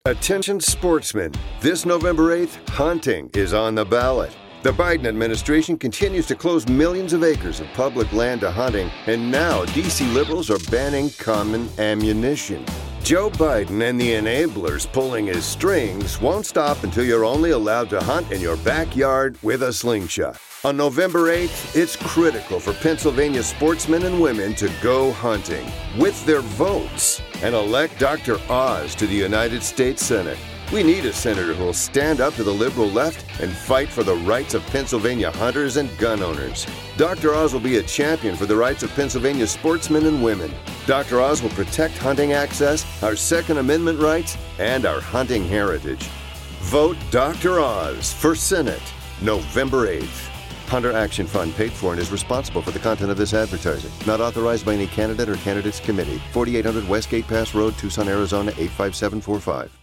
Attention sportsmen, this November 8th, hunting is on the ballot. The Biden administration continues to close millions of acres of public land to hunting, and now D.C. liberals are banning common ammunition. Joe Biden and the enablers pulling his strings won't stop until you're only allowed to hunt in your backyard with a slingshot. On November 8th, it's critical for Pennsylvania sportsmen and women to go hunting with their votes and elect Dr. Oz to the United States Senate. We need a senator who will stand up to the liberal left and fight for the rights of Pennsylvania hunters and gun owners. Dr. Oz will be a champion for the rights of Pennsylvania sportsmen and women. Dr. Oz will protect hunting access, our Second Amendment rights, and our hunting heritage. Vote Dr. Oz for Senate, November 8th. Hunter Action Fund paid for and is responsible for the content of this advertising. Not authorized by any candidate or candidates committee. 4800 Westgate Pass Road, Tucson, Arizona 85745.